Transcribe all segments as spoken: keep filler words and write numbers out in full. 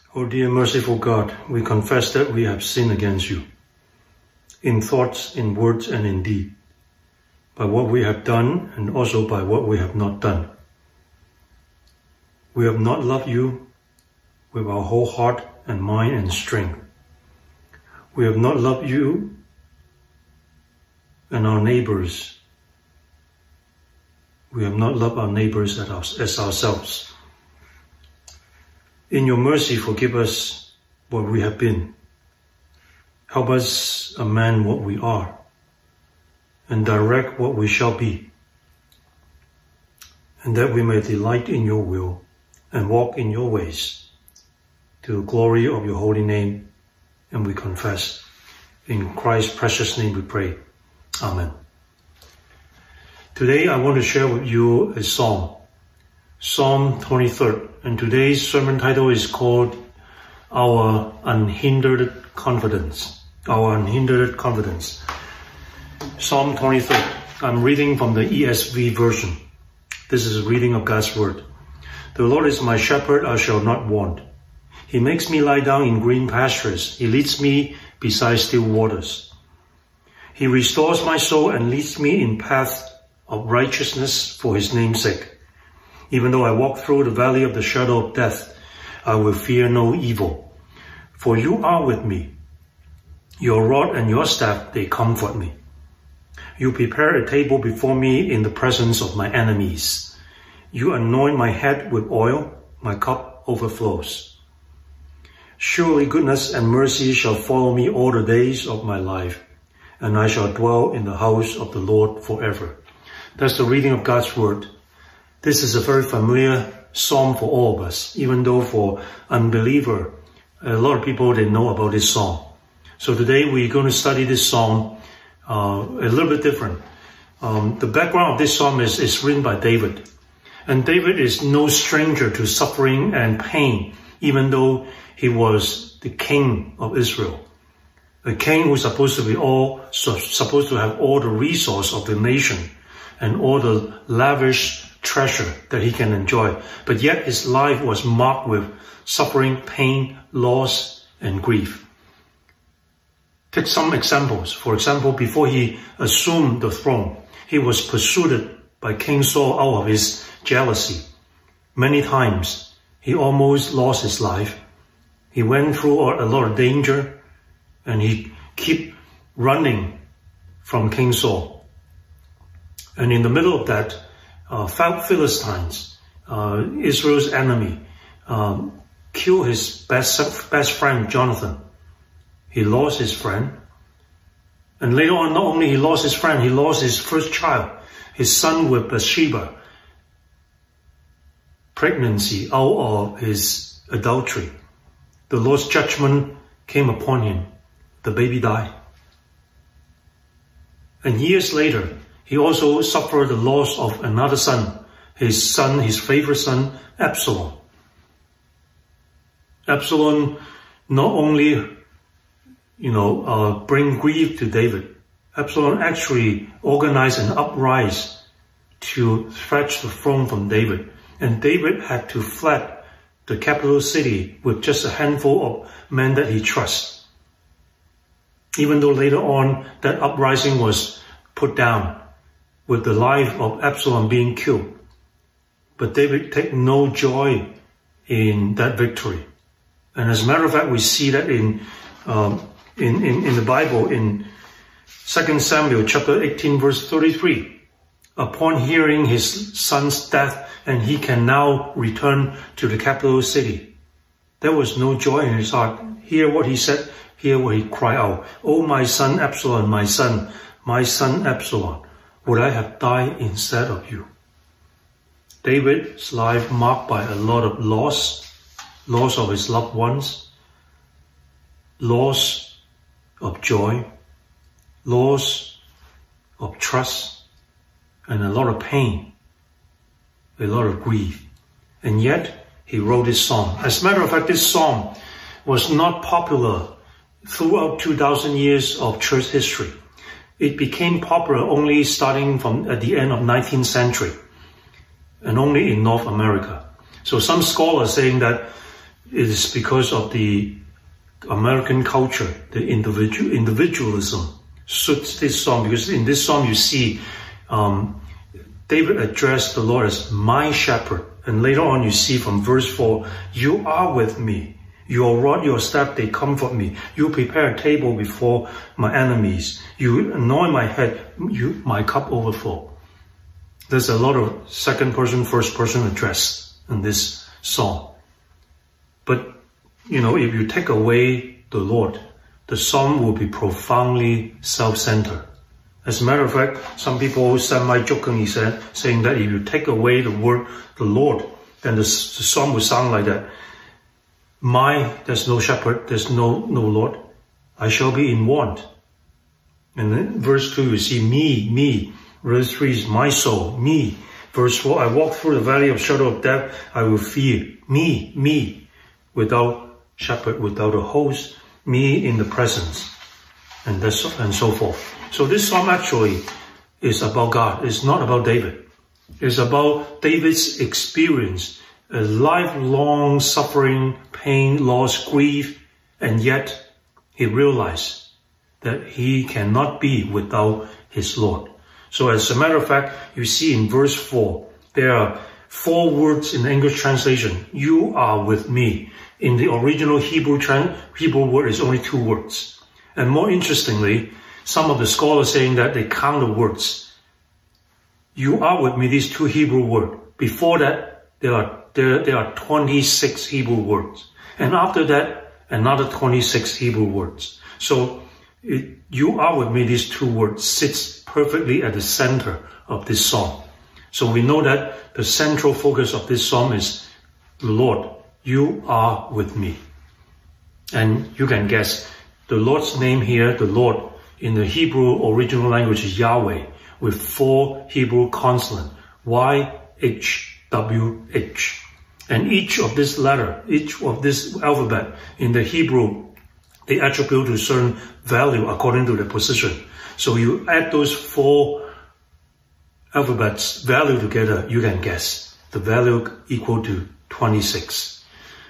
O dear merciful God, we confess that we have sinned against you, in thoughts, in words, and in deed, by what we have done and also by what we have not done. We have not loved you with our whole heart and mind and strength. We have not loved you and our neighbors. We have not loved our neighbors as ourselves. In your mercy, forgive us what we have been. Help us amend what we are and direct what we shall be, and that we may delight in your will and walk in your ways, to the glory of your holy name. And we confess. In Christ's precious name we pray. Amen. Today I want to share with you a psalm, Psalm twenty-three, and today's sermon title is called Our Unhindered Confidence. Our Unhindered Confidence. Psalm twenty-three. I'm reading from the E S V version. This is a reading of God's word. The Lord is my shepherd, I shall not want. He makes me lie down in green pastures. He leads me beside still waters. He restores my soul and leads me in paths of righteousness for his name's sake. Even though I walk through the valley of the shadow of death, I will fear no evil. For you are with me. Your rod and your staff, they comfort me. You prepare a table before me in the presence of my enemies. You anoint my head with oil, my cup overflows. Surely goodness and mercy shall follow me all the days of my life, and I shall dwell in the house of the Lord forever. That's the reading of God's word. This is a very familiar psalm for all of us, even though for unbeliever, a lot of people, they know about this psalm. So today we're going to study this psalm uh, a little bit different. Um, the background of this psalm is, is written by David. And David is no stranger to suffering and pain, even though he was the king of Israel. A king who's supposed to be all, so, supposed to have all the resource of the nation and all the lavish treasure that he can enjoy. But yet his life was marked with suffering, pain, loss, and grief. Take some examples. For example, before he assumed the throne, he was pursued by King Saul out of his jealousy. Many times, he almost lost his life. He went through a lot of danger, and he kept running from King Saul. And in the middle of that, uh, Philistines, uh, Israel's enemy, um, killed his best, best friend, Jonathan. He lost his friend. And later on, not only he lost his friend, he lost his first child, his son with Bathsheba, pregnancy out of his adultery. The Lord's judgment came upon him. The baby died. And years later, he also suffered the loss of another son, his son, his favorite son, Absalom. Absalom not only, you know, uh, bring grief to David. Absalom actually organized an uprising to fetch the throne from David. And David had to flee the capital city with just a handful of men that he trusts. Even though later on that uprising was put down with the life of Absalom being killed. But David took no joy in that victory. And as a matter of fact, we see that in um, in, in, in the Bible in Second Samuel chapter eighteen verse thirty-three. Upon hearing his son's death, and he can now return to the capital city, there was no joy in his heart. Hear what he said, hear what he cried out. Oh, my son Absalom, my son, my son Absalom, would I have died instead of you? David's life marked by a lot of loss, loss of his loved ones, loss of joy, loss of trust, and a lot of pain, a lot of grief. And yet, he wrote this song. As a matter of fact, this song was not popular throughout two thousand years of church history. It became popular only starting from at the end of nineteenth century, and only in North America. So some scholars saying that it is because of the American culture, the individual individualism suits this psalm, because in this psalm you see um, David addressed the Lord as my shepherd, and later on you see from verse four, you are with me. Your rod, your staff, they comfort me. You prepare a table before my enemies. You anoint my head, you, my cup overflow. There's a lot of second person, first person address in this psalm. But, you know, if you take away the Lord, the psalm will be profoundly self-centered. As a matter of fact, some people semi-jokingly said, saying that if you take away the word, the Lord, then the, the psalm will sound like that. My, there's no shepherd, there's no, no Lord. I shall be in want. And then verse two, you see me, me. Verse three is my soul, me. Verse four, I walk through the valley of shadow of death, I will fear. Me, me. Without shepherd, without a host, me in the presence. And, this, and so forth. So this psalm actually is about God. It's not about David. It's about David's experience, a lifelong suffering, pain, loss, grief, and yet he realized that he cannot be without his Lord. So as a matter of fact, you see in verse four, there are four words in the English translation. You are with me. In the original Hebrew, Hebrew word is only two words. And more interestingly, some of the scholars saying that they count the words. You are with me, these two Hebrew words. Before that, there are There, there are twenty-six Hebrew words. And after that, another twenty-six Hebrew words. So, it, you are with me, these two words sits perfectly at the center of this psalm. So we know that the central focus of this psalm is, Lord, you are with me. And you can guess, the Lord's name here, the Lord, in the Hebrew original language is Yahweh, with four Hebrew consonants, Y, H, W, H. And each of this letter, each of this alphabet in the Hebrew, they attribute to a certain value according to their position. So you add those four alphabets value together, you can guess. The value equal to twenty-six.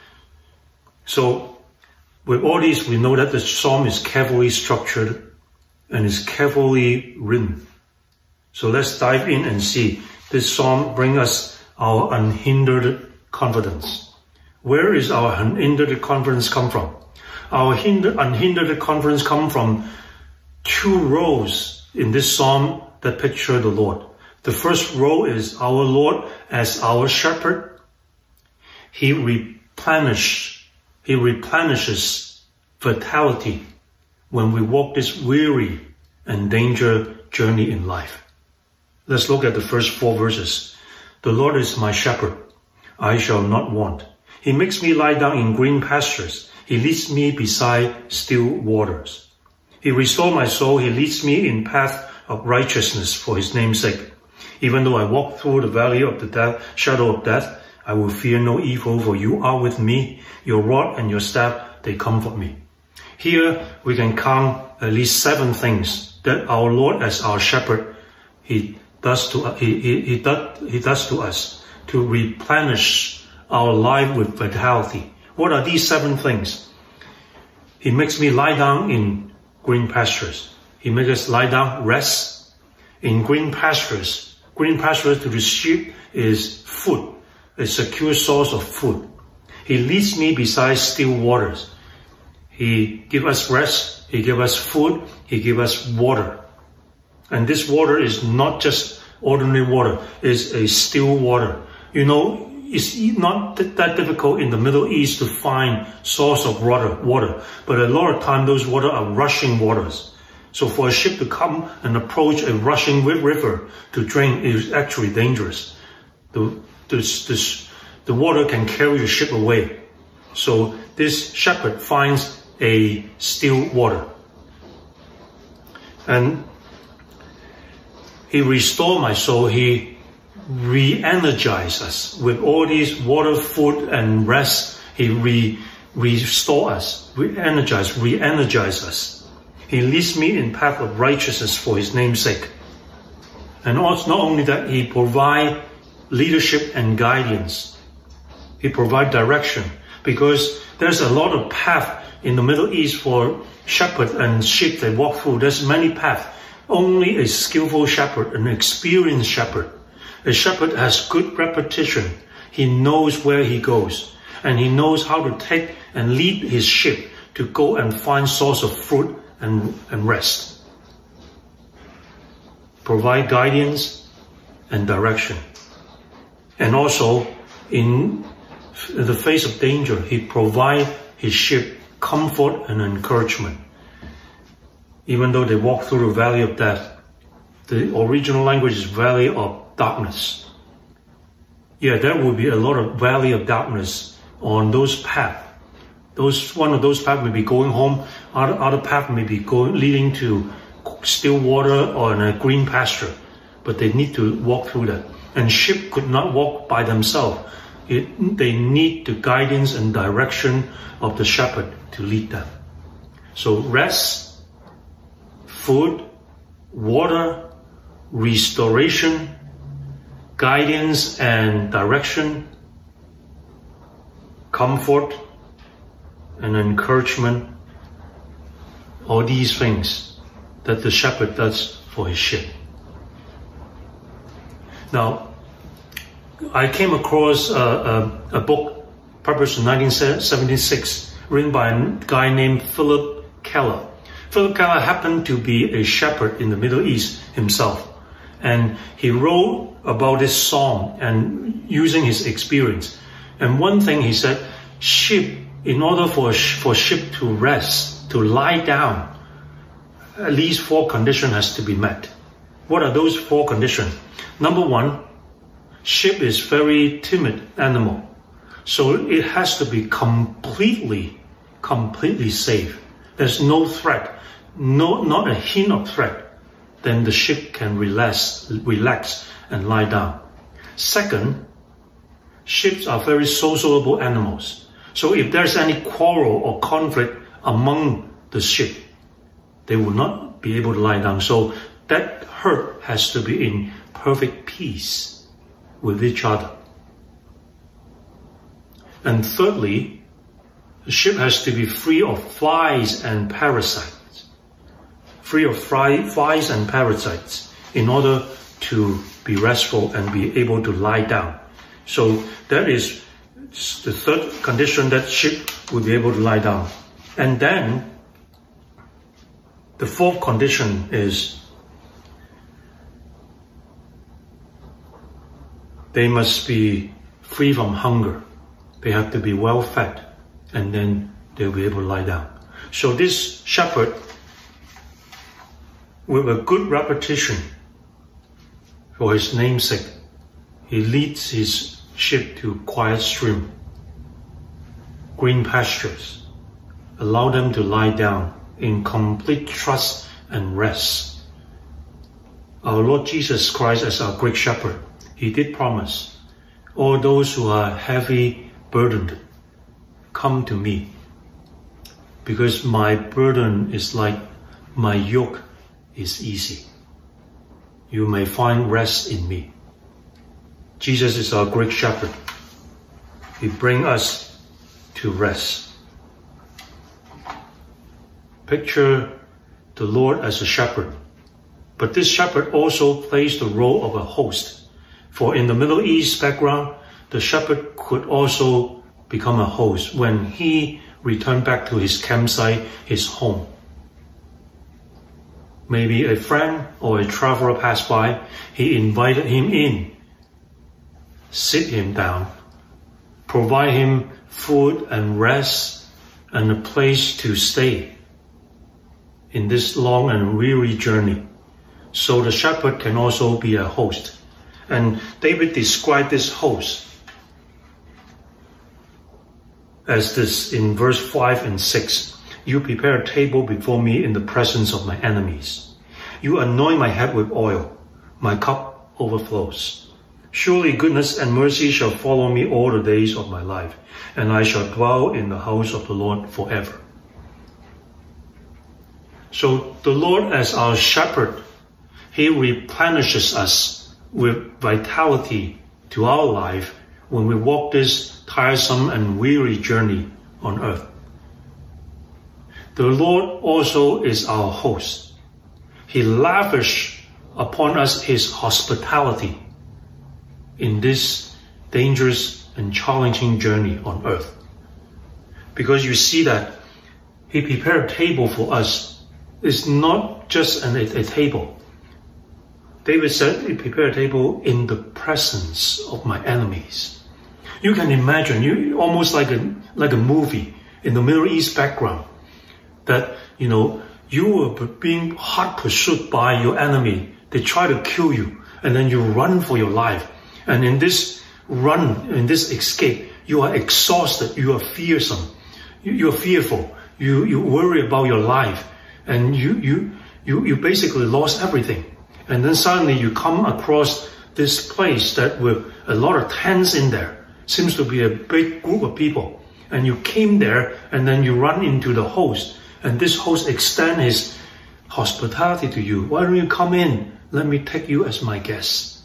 So with all these, we know that the psalm is carefully structured and is carefully written. So let's dive in and see. This psalm brings us our unhindered confidence. Where is our unhindered confidence come from? Our hinder, unhindered confidence come from two rows in this psalm that picture the Lord. The first row is our Lord as our shepherd. He replenishes, he replenishes vitality when we walk this weary and dangerous journey in life. Let's look at the first four verses. The Lord is my shepherd, I shall not want. He makes me lie down in green pastures. He leads me beside still waters. He restores my soul. He leads me in path of righteousness for his name's sake. Even though I walk through the valley of the death, shadow of death, I will fear no evil, for you are with me. Your rod and your staff, they comfort me. Here we can count at least seven things that our Lord as our shepherd, he does to, he, he, he, does, he does to us to replenish our life with vitality. What are these seven things? He makes me lie down in green pastures. He makes us lie down, rest in green pastures. Green pastures to the sheep is food, a secure source of food. He leads me beside still waters. He gives us rest. He gives us food. He gives us water. And this water is not just ordinary water. It's a still water. You know, it's not that difficult in the Middle East to find source of water, water. But a lot of time, those water are rushing waters. So for a ship to come and approach a rushing river to drink is actually dangerous. The, this, this, the water can carry the ship away. So this shepherd finds a still water. And he restored my soul. He re-energizes us with all these water, food, and rest. He re restore us, re-energize, re-energize us. He leads me in path of righteousness for his name's sake. And also, not only that, he provides leadership and guidance. He provides direction. because there's a lot of path in the Middle East for shepherd and sheep they walk through. There's many paths. Only a skillful shepherd, an experienced shepherd. A shepherd has good repetition. He knows where he goes, and he knows how to take and lead his sheep to go and find source of fruit and, and rest. Provide guidance and direction. And also, in the face of danger, he provides his sheep comfort and encouragement. Even though they walk through the valley of death, the original language is valley of darkness. Yeah, there will be a lot of valley of darkness on those paths. Those, one of those paths may be going home, other, other path may be going, leading to still water or in a green pasture, but they need to walk through that. And sheep could not walk by themselves. It, they need the guidance and direction of the shepherd to lead them. So rest, food, water, restoration, guidance and direction, comfort and encouragement, all these things that the shepherd does for his sheep. Now, I came across a, a, a book published in nineteen seventy-six, written by a guy named Philip Keller. Philip Keller happened to be a shepherd in the Middle East himself, and he wrote about this psalm and using his experience. And one thing he said, sheep, in order for, for sheep to rest, to lie down, at least four conditions has to be met. What are those four conditions? Number one, sheep is very timid animal. So it has to be completely, completely safe. There's no threat, no, not a hint of threat. Then the sheep can relax, relax and lie down. Second, sheep are very sociable animals. So if there's any quarrel or conflict among the sheep, they will not be able to lie down. So that herd has to be in perfect peace with each other. And thirdly, the sheep has to be free of flies and parasites. Free of fly, flies and parasites in order to be restful and be able to lie down. So that is the third condition, that sheep will be able to lie down. And then the fourth condition is they must be free from hunger. They have to be well fed, and then they'll be able to lie down. So this shepherd, with a good repetition for his namesake, he leads his sheep to quiet stream, green pastures, allow them to lie down in complete trust and rest. Our Lord Jesus Christ, as our great shepherd, he did promise, all those who are heavy burdened, come to me, because my burden is light, my yoke is easy. You may find rest in me. Jesus is our great shepherd. He brings us to rest. Picture the Lord as a shepherd, but this shepherd also plays the role of a host. For in the Middle East background, the shepherd could also become a host when he returned back to his campsite, his home. Maybe a friend or a traveler passed by, he invited him in, sit him down, provide him food and rest and a place to stay in this long and weary journey. So the shepherd can also be a host. And David described this host as this in verse five and six. You prepare a table before me in the presence of my enemies. You anoint my head with oil. My cup overflows. Surely goodness and mercy shall follow me all the days of my life, and I shall dwell in the house of the Lord forever. So the Lord as our shepherd, he replenishes us with vitality to our life when we walk this tiresome and weary journey on earth. The Lord also is our host. He lavished upon us His hospitality in this dangerous and challenging journey on earth. Because you see that He prepared a table for us. It's not just an, a, a table. David said, He prepared a table in the presence of my enemies. You can imagine, you almost like a like a movie in the Middle East background, that you know you were being hard pursued by your enemy. They try to kill you, and then you run for your life. And in this run, in this escape, you are exhausted. You are fearsome. You, you are fearful. You you worry about your life, and you you you you basically lost everything. And then suddenly you come across this place that with a lot of tents in there. Seems to be a big group of people. And you came there, and then you run into the host. And this host extends his hospitality to you. Why don't you come in? Let me take you as my guest.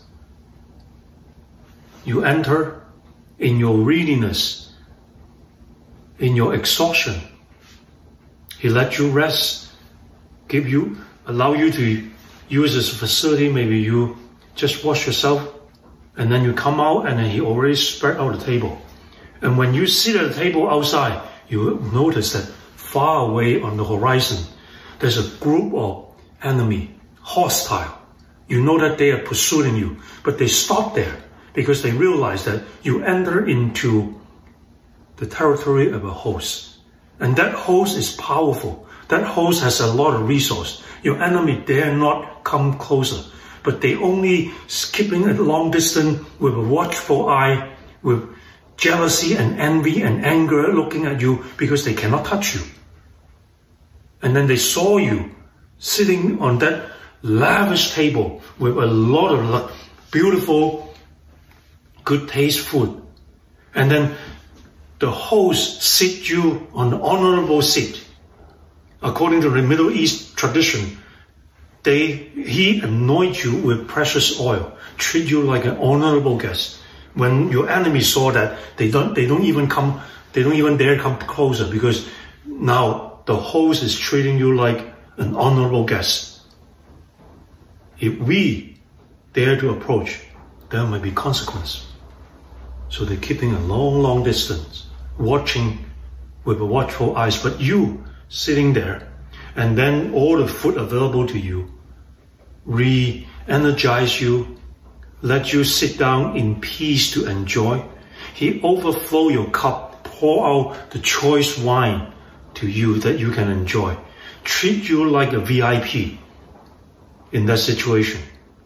You enter in your weariness, in your exhaustion. He let you rest, give you, allow you to use this facility. Maybe you just wash yourself, and then you come out, and then He already spread out the table. And when you sit at the table outside, you notice that far away on the horizon, there's a group of enemy, hostile. You know that they are pursuing you, but they stop there because they realize that you enter into the territory of a host. And that host is powerful. That host has a lot of resource. Your enemy dare not come closer, but they only keeping a long distance with a watchful eye, with jealousy and envy and anger looking at you because they cannot touch you. And then they saw you sitting on that lavish table with a lot of beautiful, good taste food. And then the host sit you on an honorable seat. According to the Middle East tradition, they he anoint you with precious oil, treat you like an honorable guest. When your enemies saw that, they don't they don't even come they don't even dare come closer, because now the host is treating you like an honorable guest. If we dare to approach, there might be consequence. So they're keeping a long, long distance, watching with a watchful eyes. But you sitting there, and then all the food available to you, re-energize you, let you sit down in peace to enjoy. He overflow your cup, pour out the choice wine to you that you can enjoy. Treat you like a V I P in that situation.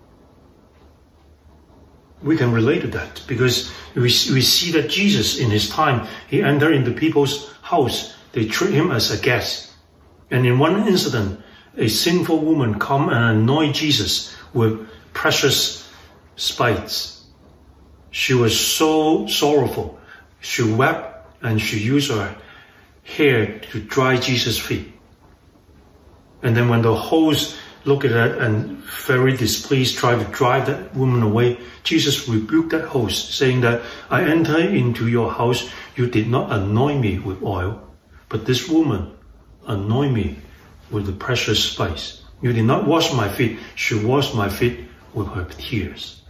We can relate to that because we, we see that Jesus in His time, He entered into people's house. They treat Him as a guest. And in one incident, a sinful woman come and anoint Jesus with precious spices. She was so sorrowful. She wept and she used her hair to dry Jesus' feet. And then when the host looked at that and very displeased tried to drive that woman away, Jesus rebuked that host, saying that I entered into your house, you did not anoint me with oil, but this woman anointed me with the precious spice. You did not wash my feet, she washed my feet with her tears.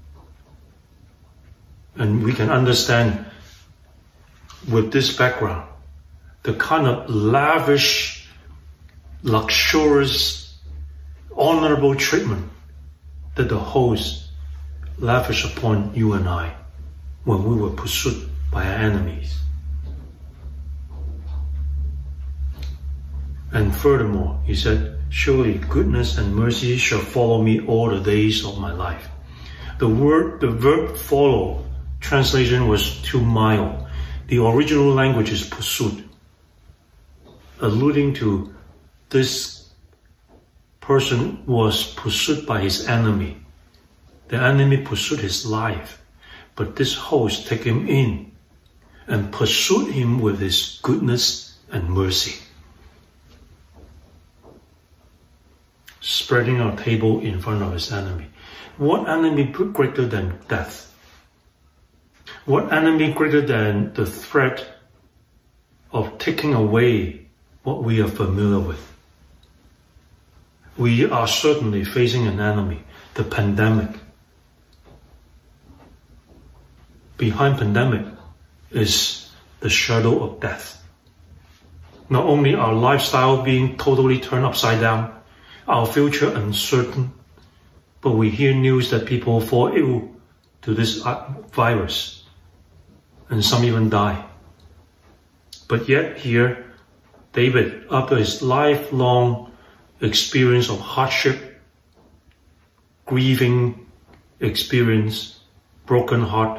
And we can understand with this background the kind of lavish, luxurious, honorable treatment that the host lavished upon you and I when we were pursued by our enemies. And furthermore, He said, surely goodness and mercy shall follow me all the days of my life. The word, the verb follow, translation was to mile. The original language is pursuit, alluding to this person was pursued by his enemy. The enemy pursued his life, but this host took him in and pursued him with his goodness and mercy. Spreading our table in front of his enemy. What enemy greater than death? What enemy greater than the threat of taking away what we are familiar with? We are certainly facing an enemy, the pandemic. Behind pandemic is the shadow of death. Not only our lifestyle being totally turned upside down, our future uncertain, but we hear news that people fall ill to this virus, and some even die. But yet here, David, after his lifelong experience of hardship, grieving experience, broken heart,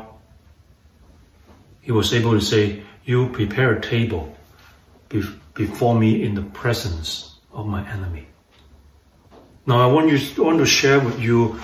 he was able to say, "You prepare a table before me in the presence of my enemy." Now I want you I want to share with you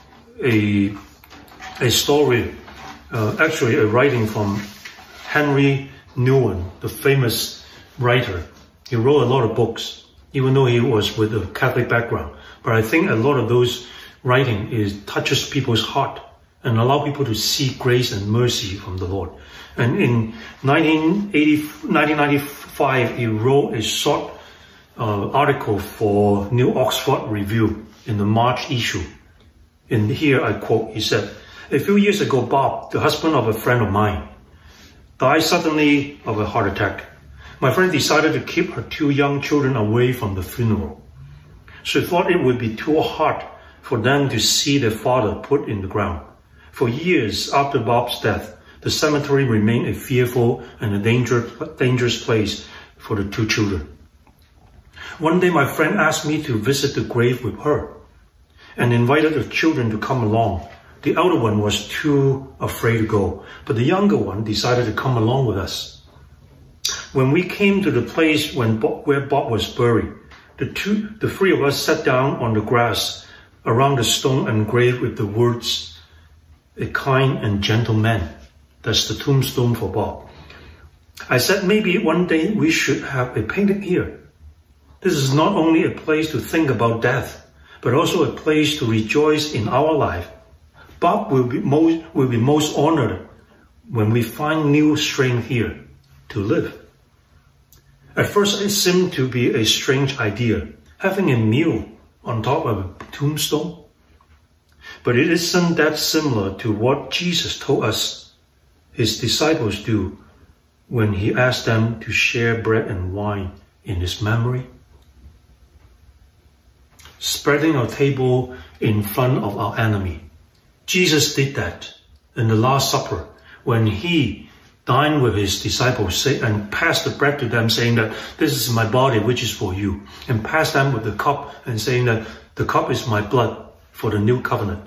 a a story, uh, actually a writing from Henry Nouwen, the famous writer. He wrote a lot of books, even though he was with a Catholic background. But I think a lot of those writing is touches people's heart and allow people to see grace and mercy from the Lord. And in nineteen ninety-five, he wrote a short uh, article for New Oxford Review in the March issue. And here I quote, he said, "A few years ago, Bob, the husband of a friend of mine, died suddenly of a heart attack. My friend decided to keep her two young children away from the funeral. She thought it would be too hard for them to see their father put in the ground. For years after Bob's death, the cemetery remained a fearful and a danger, dangerous place for the two children. One day my friend asked me to visit the grave with her and invited the children to come along. The elder one was too afraid to go, but the younger one decided to come along with us. When we came to the place when Bob, where Bob was buried, the, two, the three of us sat down on the grass around the stone engraved with the words, 'A kind and gentle man.' That's the tombstone for Bob. I said maybe one day we should have a picnic here. This is not only a place to think about death, but also a place to rejoice in our life. Bob will be most, will be most honored when we find new strength here to live." At first it seemed to be a strange idea, having a meal on top of a tombstone. But it isn't that similar to what Jesus told us his disciples do when he asked them to share bread and wine in his memory. Spreading our table in front of our enemy. Jesus did that in the Last Supper when he dined with his disciples and passed the bread to them, saying that this is my body which is for you, and passed them with the cup and saying that the cup is my blood for the new covenant.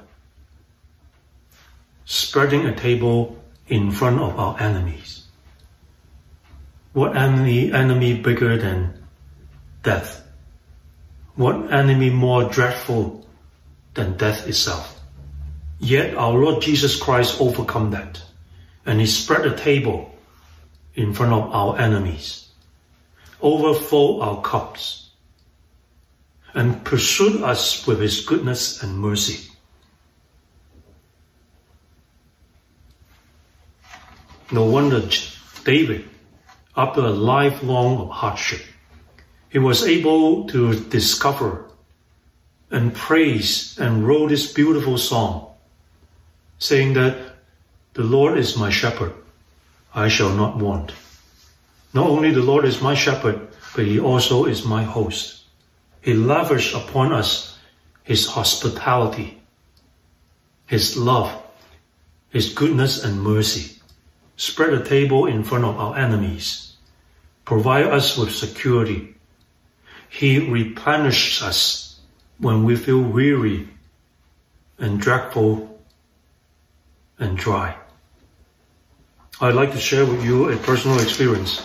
Spreading a table in front of our enemies. What enemy, enemy bigger than death? What enemy more dreadful than death itself? Yet our Lord Jesus Christ overcome that, and he spread a table in front of our enemies, overflow our cups, and pursued us with his goodness and mercy. No wonder David, after a lifelong of hardship, he was able to discover and praise and wrote this beautiful song, saying that the Lord is my shepherd, I shall not want. Not only the Lord is my shepherd, but he also is my host. He lavished upon us his hospitality, his love, his goodness and mercy. Spread a table in front of our enemies. Provide us with security. He replenishes us when we feel weary and dreadful and dry. I'd like to share with you a personal experience.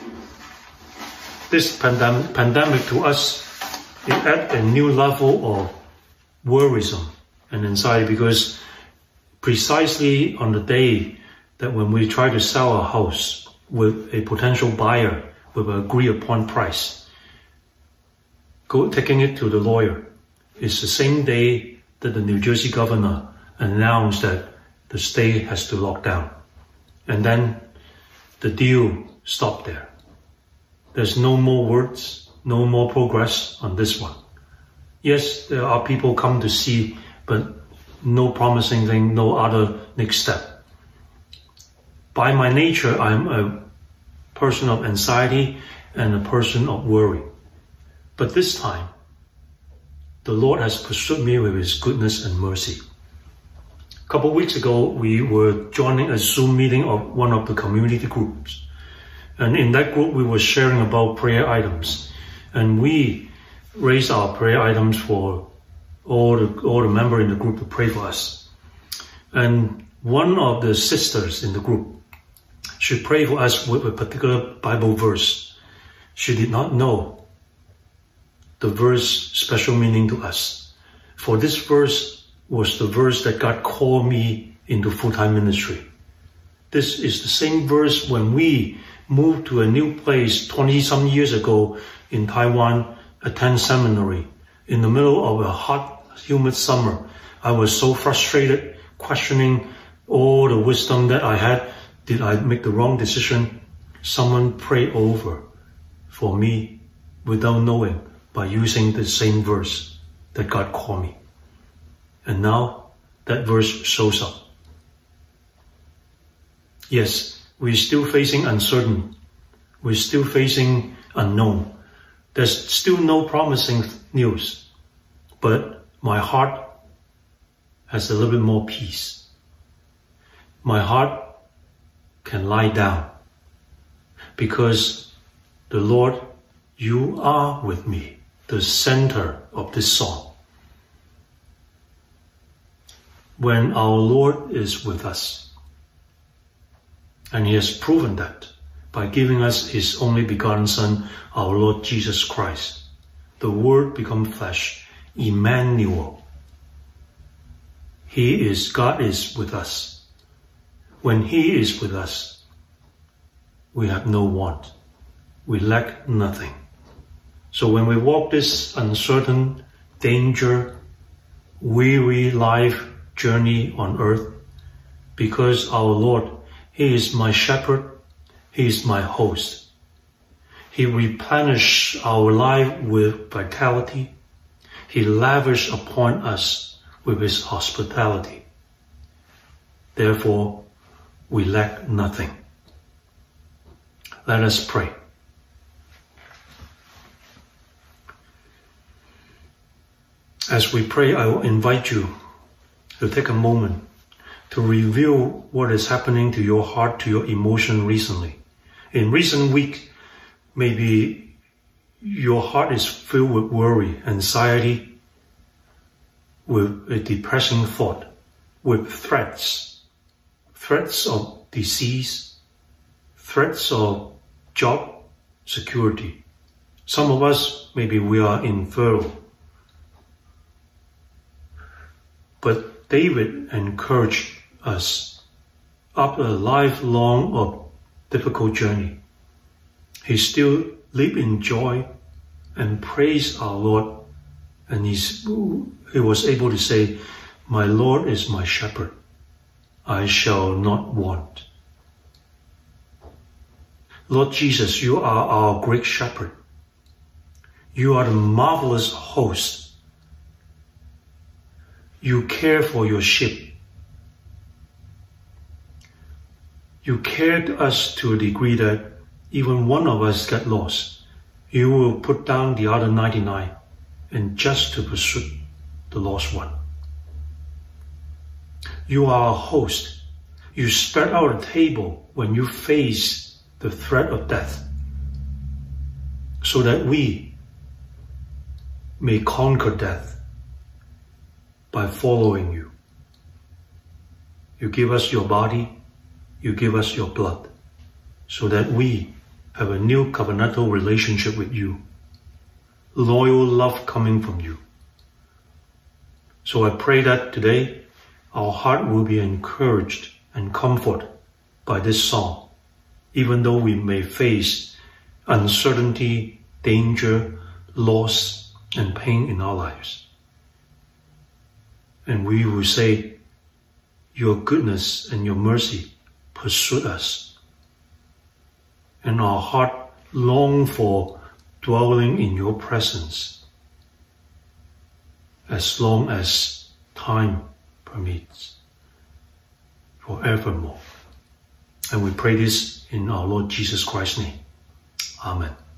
This pandemic, pandemic to us, it added a new level of worrisome and anxiety, because precisely on the day that when we try to sell our house with a potential buyer with an agreed upon price, go, taking it to the lawyer, it's the same day that the New Jersey governor announced that the state has to lock down. And then the deal stopped there. There's no more words, no more progress on this one. Yes, there are people come to see, but no promising thing, no other next step. By my nature, I'm a person of anxiety and a person of worry. But this time, the Lord has pursued me with His goodness and mercy. A couple of weeks ago, we were joining a Zoom meeting of one of the community groups. And in that group, we were sharing about prayer items. And we raised our prayer items for all the, all the members in the group to pray for us. And one of the sisters in the group, she prayed for us with a particular Bible verse. She did not know the verse special meaning to us. For this verse was the verse that God called me into full-time ministry. This is the same verse when we moved to a new place twenty some years ago in Taiwan, attend seminary. In the middle of a hot, humid summer, I was so frustrated, questioning all the wisdom that I had. Did I make the wrong decision? Someone prayed over for me without knowing, by using the same verse that God called me. And now that verse shows up. Yes, we're still facing uncertain. We're still facing unknown. There's still no promising news. But my heart has a little bit more peace. My heart can lie down because the Lord, you are with me, the center of this song. When our Lord is with us, and He has proven that by giving us His only begotten Son, our Lord Jesus Christ, the Word become flesh, Emmanuel. He is, God is with us. When He is with us, we have no want. We lack nothing. So when we walk this uncertain, danger, weary life journey on earth, because our Lord, He is my shepherd, He is my host. He replenishes our life with vitality. He lavishes upon us with His hospitality. Therefore, we lack nothing. Let us pray. As we pray, I will invite you to take a moment to review what is happening to your heart, to your emotion recently. In recent week, maybe your heart is filled with worry, anxiety, with a depressing thought, with threats, threats of disease, threats of job security. Some of us, maybe we are in furlough. But David encouraged us after a lifelong of difficult journey. He still lived in joy and praised our Lord, and he's, he was able to say, "My Lord is my shepherd, I shall not want." Lord Jesus, you are our great shepherd. You are the marvelous host. You care for your sheep. You cared us to a degree that even one of us get lost, you will put down the other ninety-nine and just to pursue the lost one. You are a host. You spread out a table when you face the threat of death, so that we may conquer death by following you. You give us your body, you give us your blood, so that we have a new covenantal relationship with you, loyal love coming from you. So I pray that today our heart will be encouraged and comforted by this song, even though we may face uncertainty, danger, loss, and pain in our lives. And we will say, your goodness and your mercy pursue us, and our heart long for dwelling in your presence as long as time permits, forevermore. And we pray this in our Lord Jesus Christ's name. Amen.